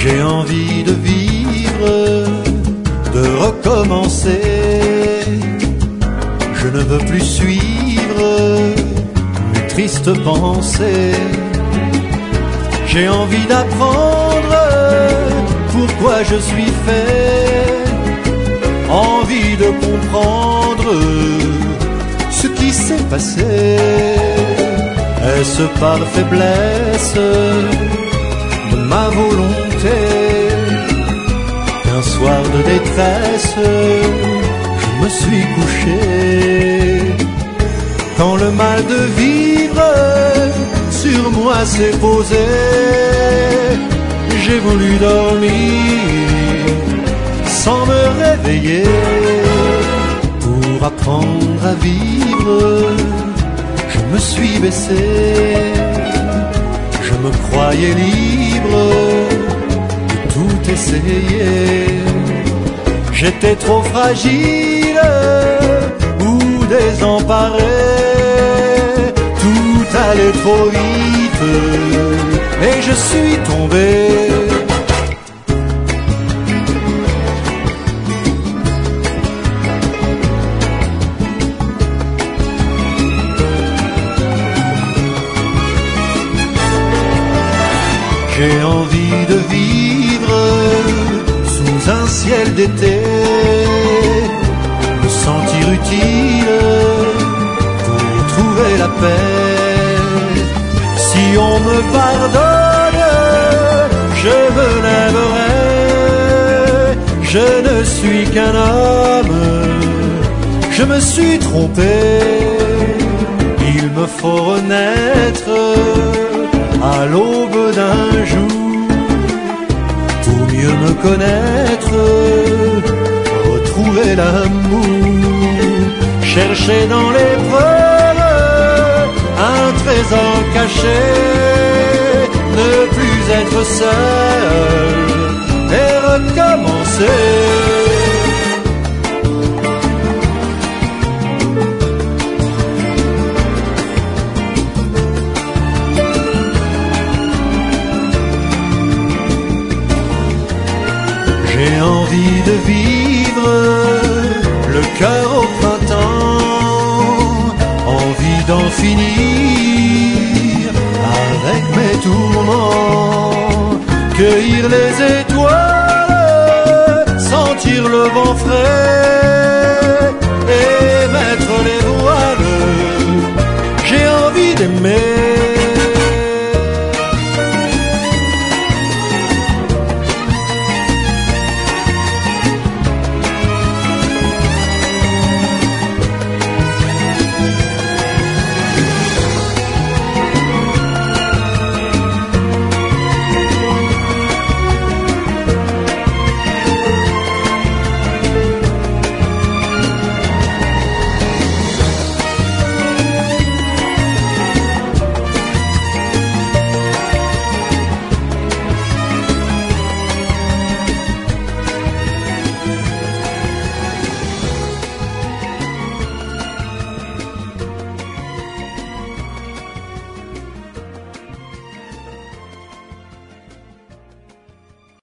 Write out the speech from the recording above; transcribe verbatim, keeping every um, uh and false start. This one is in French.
J'ai envie de vivre, de recommencer. Je ne veux plus suivre mes tristes pensées. J'ai envie d'apprendre pourquoi je suis fait, envie de comprendre ce qui s'est passé. Est-ce par faiblesse de ma volonté qu'un soir de détresse je me suis couché? Quand le mal de vivre sur moi s'est posé, j'ai voulu dormir sans me réveiller. Pour apprendre à vivre, je me suis baissé. Je me croyais libre de tout essayer. J'étais trop fragile ou désemparé. Tout allait trop vite et je suis tombé. J'ai envie de vivre sous un ciel d'été, me sentir utile pour trouver la paix. Si on me pardonne, je me lèverai. Je ne suis qu'un homme, je me suis trompé. Il me faut renaître à l'aube d'un jour, pour mieux me connaître, retrouver l'amour, chercher dans l'épreuve un trésor caché, ne plus être seul et recommencer. J'ai envie de vivre le cœur au printemps, envie d'en finir avec mes tourments, cueillir les étoiles, sentir le vent frais,